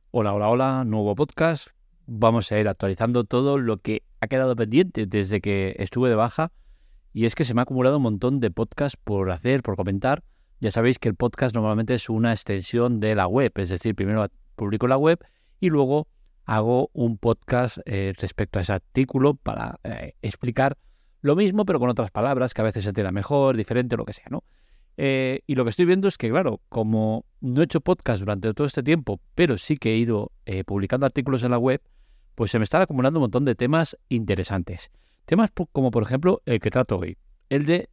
Hola, hola, hola, nuevo podcast. Vamos a ir actualizando todo lo que ha quedado pendiente desde que estuve de baja. Y es que se me ha acumulado un montón de podcasts por hacer, por comentar. Ya sabéis que el podcast normalmente es una extensión de la web. Es decir, primero publico la web y luego hago un podcast respecto a ese artículo para explicar lo mismo, pero con otras palabras, que a veces se entienda mejor, diferente, lo que sea, ¿no? Y lo que estoy viendo es que, claro, como no he hecho podcast durante todo este tiempo, pero sí que he ido publicando artículos en la web, pues se me están acumulando un montón de temas interesantes. Temas como, por ejemplo, el que trato hoy, el de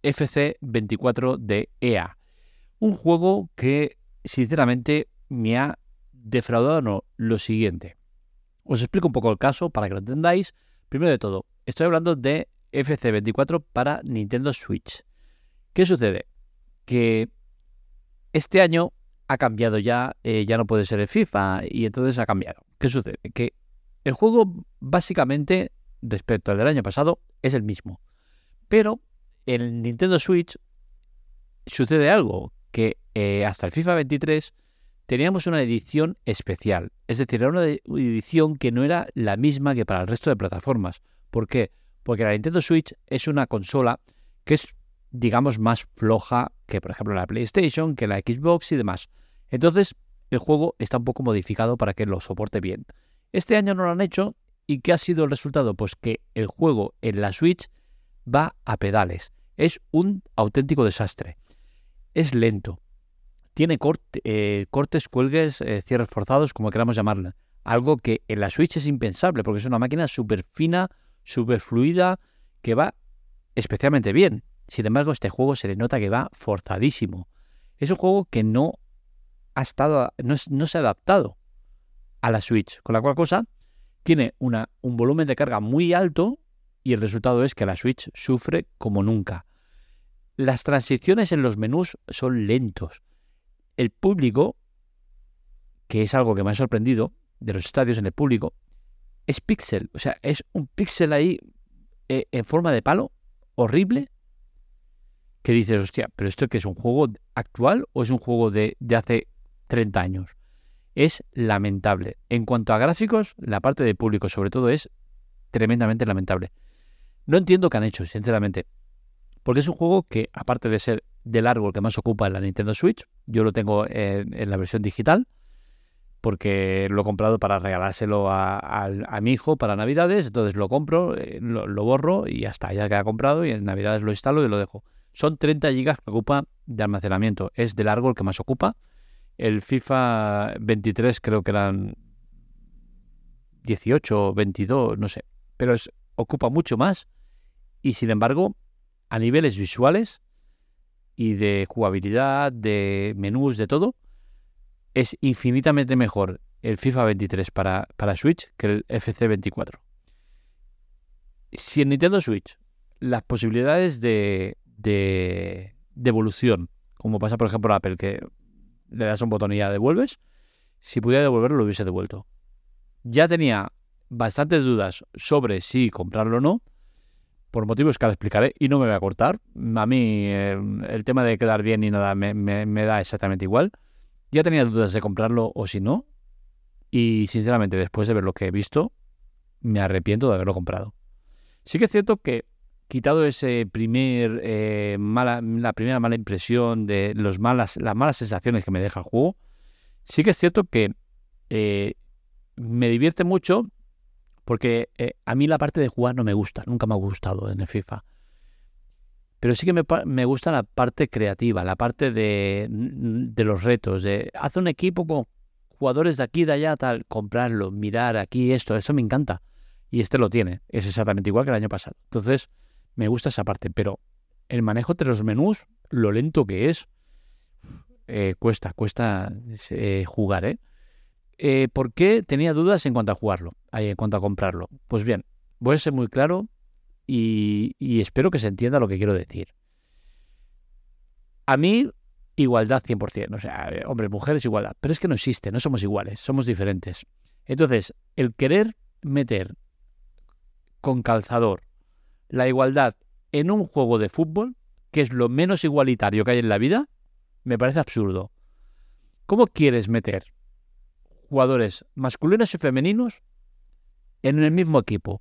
FC24 de EA. Un juego que, sinceramente, me ha defraudado lo siguiente. Os explico un poco el caso para que lo entendáis. Primero de todo, estoy hablando de FC24 para Nintendo Switch. ¿Qué sucede? Que este año ha cambiado ya no puede ser el FIFA y entonces ha cambiado. ¿Qué sucede? Que el juego básicamente respecto al del año pasado es el mismo, pero en el Nintendo Switch sucede algo, que hasta el FIFA 23 teníamos una edición especial, es decir, era una edición que no era la misma que para el resto de plataformas. ¿Por qué? Porque la Nintendo Switch es una consola que es, digamos, más floja que, por ejemplo, la PlayStation, que la Xbox y demás. Entonces, el juego está un poco modificado para que lo soporte bien. Este año no lo han hecho. ¿Y qué ha sido el resultado? Pues que el juego en la Switch va a pedales. Es un auténtico desastre. Es lento. Tiene cortes, cuelgues, cierres forzados, como queramos llamarla. Algo que en la Switch es impensable, porque es una máquina súper fina, súper fluida, que va especialmente bien. Sin embargo, este juego se le nota que va forzadísimo. Es un juego que no se ha adaptado a la Switch, con la cual cosa tiene un volumen de carga muy alto y el resultado es que la Switch sufre como nunca. Las transiciones en los menús son lentos. El público, que es algo que me ha sorprendido, de los estadios en el público, es píxel. O sea, es un píxel ahí en forma de palo, horrible, que dices, hostia, ¿pero esto qué es? ¿Un juego actual o es un juego de hace 30 años? Es lamentable. En cuanto a gráficos, la parte de público sobre todo es tremendamente lamentable. No entiendo qué han hecho, sinceramente, porque es un juego que, aparte de ser de largo el que más ocupa en la Nintendo Switch, yo lo tengo en la versión digital, porque lo he comprado para regalárselo a mi hijo para Navidades. Entonces lo compro, lo borro y ya está, ya queda comprado y en Navidades lo instalo y lo dejo. Son 30 gigas que ocupa de almacenamiento, es de largo el que más ocupa. El FIFA 23 creo que eran 18 o 22, no sé, pero ocupa mucho más y sin embargo a niveles visuales y de jugabilidad, de menús, de todo, es infinitamente mejor el FIFA 23 para Switch que el FC 24. Si en Nintendo Switch las posibilidades de evolución, como pasa por ejemplo en Apple, que le das un botón y ya devuelves, si pudiera devolverlo lo hubiese devuelto. Ya tenía bastantes dudas sobre si comprarlo o no, por motivos que ahora explicaré y no me voy a cortar. A mí el tema de quedar bien y nada me da exactamente igual. Ya tenía dudas de comprarlo o si no. Y sinceramente, después de ver lo que he visto, me arrepiento de haberlo comprado. Sí que es cierto que, quitado ese la primera mala impresión de las malas sensaciones que me deja el juego, sí que es cierto que me divierte mucho porque a mí la parte de jugar no me gusta, nunca me ha gustado en el FIFA. Pero sí que me gusta la parte creativa, la parte de los retos, de hacer un equipo con jugadores de aquí, de allá, tal, comprarlo, mirar aquí esto, eso me encanta. Y este lo tiene, es exactamente igual que el año pasado. Entonces, me gusta esa parte, pero el manejo de los menús, lo lento que es, cuesta jugar, ¿eh? ¿Por qué tenía dudas en cuanto a jugarlo, en cuanto a comprarlo? Pues bien, voy a ser muy claro y espero que se entienda lo que quiero decir. A mí, igualdad 100%. O sea, hombres, mujeres, igualdad. Pero es que no existe, no somos iguales, somos diferentes. Entonces, el querer meter con calzador la igualdad en un juego de fútbol, que es lo menos igualitario que hay en la vida, me parece absurdo. ¿Cómo quieres meter jugadores masculinos y femeninos en el mismo equipo.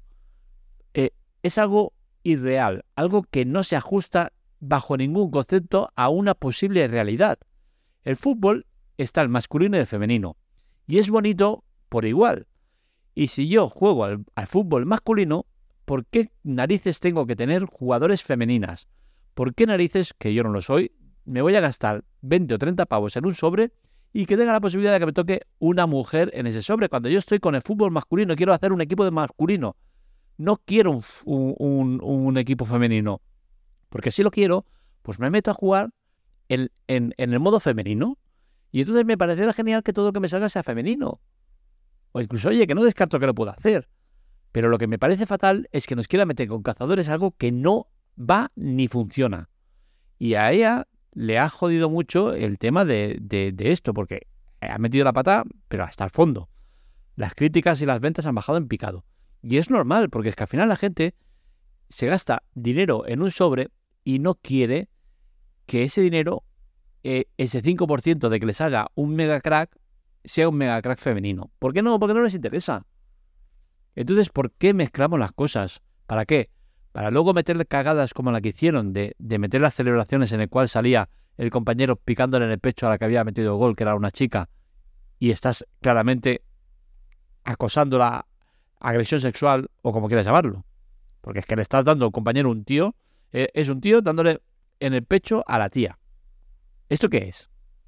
Es algo irreal, algo que no se ajusta bajo ningún concepto a una posible realidad. El fútbol está el masculino y el femenino, y es bonito por igual. Y si yo juego al fútbol masculino, ¿por qué narices tengo que tener jugadores femeninas? ¿Por qué narices, que yo no lo soy, me voy a gastar 20 o 30 pavos en un sobre y que tenga la posibilidad de que me toque una mujer en ese sobre? Cuando yo estoy con el fútbol masculino, quiero hacer un equipo de masculino. No quiero un equipo femenino. Porque si lo quiero, pues me meto a jugar en el modo femenino. Y entonces me parecerá genial que todo lo que me salga sea femenino. O incluso, oye, que no descarto que lo pueda hacer. Pero lo que me parece fatal es que nos quiera meter con cazadores algo que no va ni funciona. Y a ella le ha jodido mucho el tema de esto, porque ha metido la pata, pero hasta el fondo. Las críticas y las ventas han bajado en picado. Y es normal, porque es que al final la gente se gasta dinero en un sobre y no quiere que ese dinero, ese 5% de que le salga un mega crack, sea un mega crack femenino. ¿Por qué no? Porque no les interesa. Entonces, ¿por qué mezclamos las cosas? ¿Para qué? Para luego meterle cagadas como la que hicieron de meter las celebraciones en el cual salía el compañero picándole en el pecho a la que había metido el gol, que era una chica, y estás claramente acosando la agresión sexual, o como quieras llamarlo. Porque es que le estás dando al compañero un tío, es un tío dándole en el pecho a la tía. ¿Esto qué es?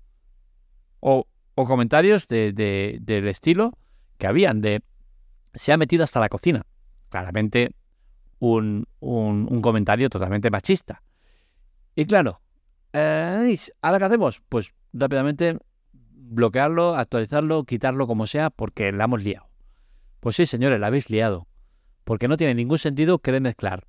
O comentarios del estilo que habían de se ha metido hasta la cocina. Claramente un comentario totalmente machista. Y claro, ¿ahora qué hacemos? Pues rápidamente bloquearlo, actualizarlo, quitarlo como sea, porque la hemos liado. Pues sí, señores, la habéis liado. Porque no tiene ningún sentido querer mezclar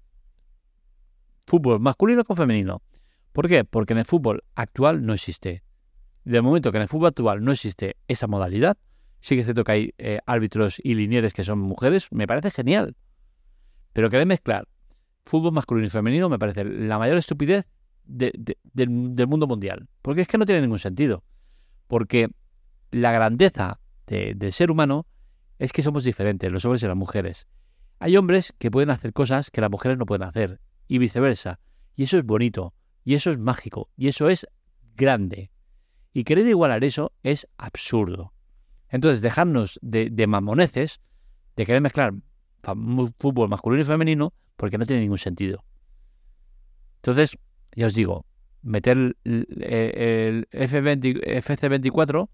fútbol masculino con femenino. ¿Por qué? Porque en el fútbol actual no existe. De momento que en el fútbol actual no existe esa modalidad, sí que es cierto que hay árbitros y linieres que son mujeres, me parece genial. Pero querer mezclar fútbol masculino y femenino me parece la mayor estupidez del mundo mundial. Porque es que no tiene ningún sentido. Porque la grandeza del ser humano es que somos diferentes, los hombres y las mujeres. Hay hombres que pueden hacer cosas que las mujeres no pueden hacer, y viceversa. Y eso es bonito, y eso es mágico, y eso es grande. Y querer igualar eso es absurdo. Entonces, dejarnos de mamoneces, de querer mezclar fútbol masculino y femenino, porque no tiene ningún sentido. Entonces, ya os digo, meter el FC24,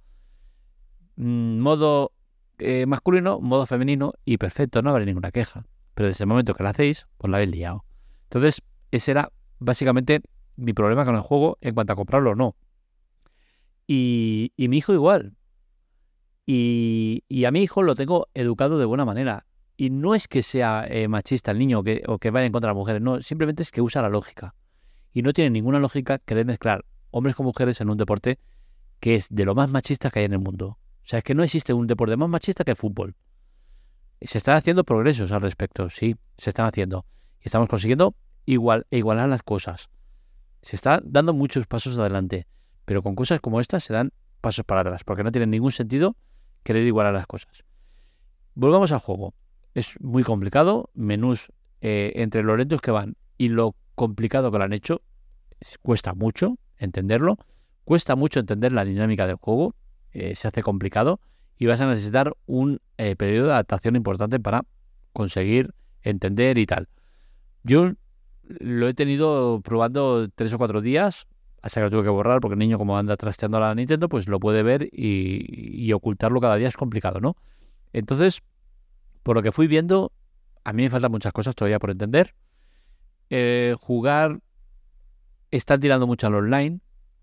modo masculino, modo femenino, y perfecto, no habrá ninguna queja. Pero desde el momento que lo hacéis, pues lo habéis liado. Entonces, ese era básicamente mi problema con el juego en cuanto a comprarlo o no. Y mi hijo igual. Y a mi hijo lo tengo educado de buena manera. Y no es que sea machista el niño o que vaya en contra de las mujeres, no, simplemente es que usa la lógica. Y no tiene ninguna lógica querer mezclar hombres con mujeres en un deporte que es de lo más machista que hay en el mundo. O sea, es que no existe un deporte más machista que el fútbol. Se están haciendo progresos al respecto, sí, se están haciendo. Y estamos consiguiendo igualar las cosas. Se están dando muchos pasos adelante. Pero con cosas como estas se dan pasos para atrás, porque no tiene ningún sentido querer igualar las cosas. Volvamos al juego. Es muy complicado. Menús entre lo lentos que van y lo complicado que lo han hecho, cuesta mucho entenderlo. Cuesta mucho entender la dinámica del juego. Se hace complicado y vas a necesitar un periodo de adaptación importante para conseguir entender y tal. Yo lo he tenido probando 3 o 4 días hasta que lo tuve que borrar, porque el niño, como anda trasteando a la Nintendo, pues lo puede ver y ocultarlo cada día es complicado, ¿no? Entonces, por lo que fui viendo, a mí me faltan muchas cosas todavía por entender. Jugar, están tirando mucho al online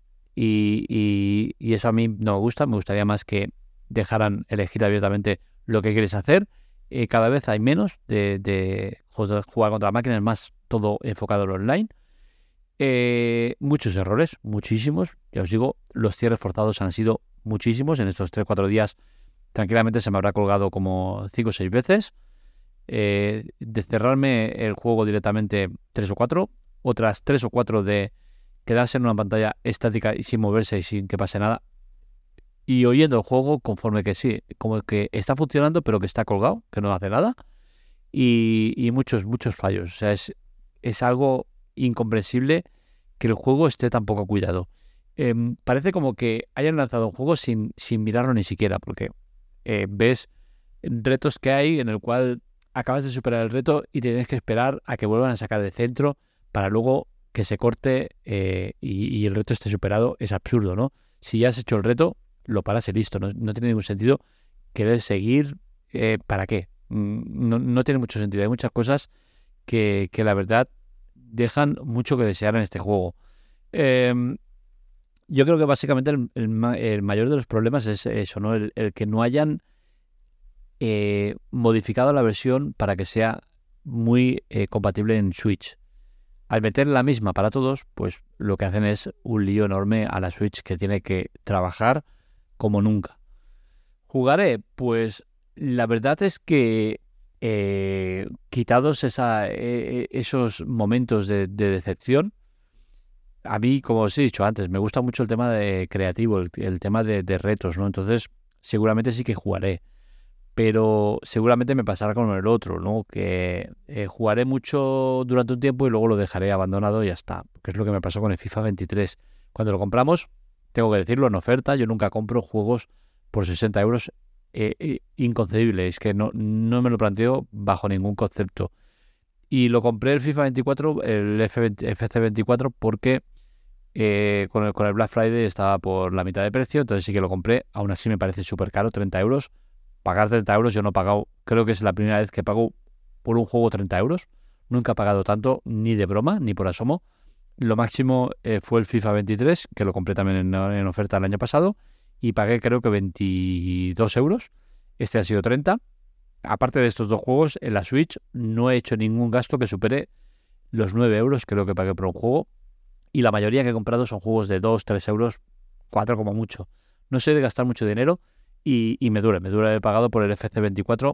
y eso a mí no me gusta. Me gustaría más que dejaran elegir abiertamente lo que quieres hacer. Cada vez hay menos de jugar contra la máquina, es más todo enfocado al online. Muchos errores, muchísimos. Ya os digo, los cierres forzados han sido muchísimos. En estos 3-4 días tranquilamente se me habrá colgado como 5 o 6 veces. De cerrarme el juego directamente 3 o 4. Otras 3 o 4 de quedarse en una pantalla estática y sin moverse y sin que pase nada. y oyendo el juego conforme que sí, como que está funcionando pero que está colgado, que no hace nada y muchos fallos. O sea, es algo incomprensible que el juego esté tan poco cuidado. Parece como que hayan lanzado un juego sin mirarlo ni siquiera, porque ves retos que hay en el cual acabas de superar el reto y tienes que esperar a que vuelvan a sacar de centro para luego que se corte y el reto esté superado. Es absurdo, ¿no? Si ya has hecho el reto, lo paras y listo. No tiene ningún sentido querer seguir. ¿Para qué? No tiene mucho sentido. Hay muchas cosas que la verdad dejan mucho que desear en este juego. Yo creo que básicamente el mayor de los problemas es eso, ¿no? El que no hayan modificado la versión para que sea muy compatible en Switch. Al meter la misma para todos, pues lo que hacen es un lío enorme a la Switch que tiene que trabajar como nunca. ¿Jugaré? Pues la verdad es que quitados esos momentos de decepción, a mí, como os he dicho antes, me gusta mucho el tema de creativo, el tema de retos, ¿no? Entonces, seguramente sí que jugaré. Pero seguramente me pasará con el otro, ¿no? Que jugaré mucho durante un tiempo y luego lo dejaré abandonado y ya está. Que es lo que me pasó con el FIFA 23. Cuando lo compramos, tengo que decirlo, en oferta, yo nunca compro juegos por 60 euros. Inconcebible, es que no me lo planteo bajo ningún concepto. Y lo compré el FIFA 24, el FC 24, porque con el Black Friday estaba por la mitad de precio, entonces sí que lo compré. Aún así me parece súper caro, 30 euros. Pagar 30 euros, yo no he pagado, creo que es la primera vez que pago por un juego 30 euros. Nunca he pagado tanto, ni de broma, ni por asomo. Lo máximo fue el FIFA 23, que lo compré también en oferta el año pasado, y pagué creo que 22 euros. Este ha sido 30. Aparte de estos dos juegos, en la Switch no he hecho ningún gasto que supere los 9 euros, creo que pagué por un juego. Y la mayoría que he comprado son juegos de 2, 3 euros, 4 como mucho. No sé de gastar mucho dinero. Y me dura haber pagado por el FC24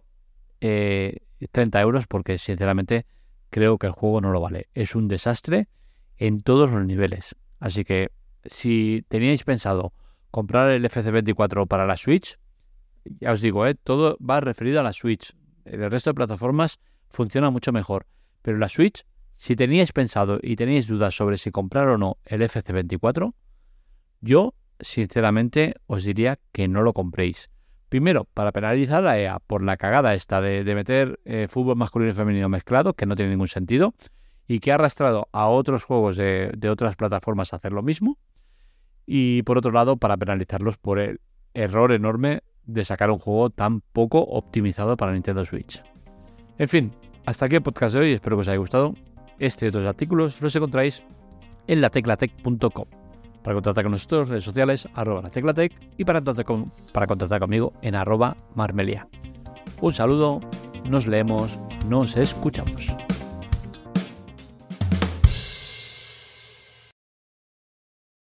30 euros porque sinceramente creo que el juego no lo vale. Es un desastre en todos los niveles. Así que si teníais pensado comprar el FC24 para la Switch, ya os digo, todo va referido a la Switch. El resto de plataformas funciona mucho mejor. Pero la Switch, si teníais pensado y teníais dudas sobre si comprar o no el FC24, yo sinceramente os diría que no lo compréis. Primero, para penalizar a EA por la cagada esta de meter fútbol masculino y femenino mezclado, que no tiene ningún sentido, y que ha arrastrado a otros juegos de otras plataformas a hacer lo mismo. Y por otro lado, para penalizarlos por el error enorme de sacar un juego tan poco optimizado para Nintendo Switch. En fin, hasta aquí el podcast de hoy, espero que os haya gustado. Este y otros artículos los encontráis en lateclatec.com. Para contactar con nosotros, redes sociales, @lateclatec, y para contactar conmigo en @marmelia. Un saludo, nos leemos, nos escuchamos.